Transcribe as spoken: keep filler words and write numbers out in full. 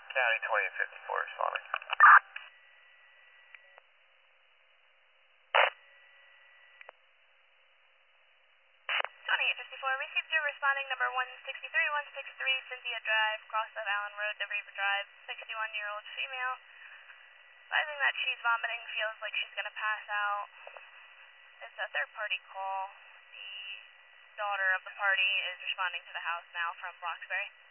County twenty fifty-four responding. twenty-eight fifty-four, received your responding number one sixty-three, one sixty-three, Cynthia Drive, cross of Allen Road, De Riva Drive, sixty-one-year-old female. Advising that she's vomiting, feels like she's going to pass out. It's a third-party call. The daughter of the party is responding to the house now from Roxbury.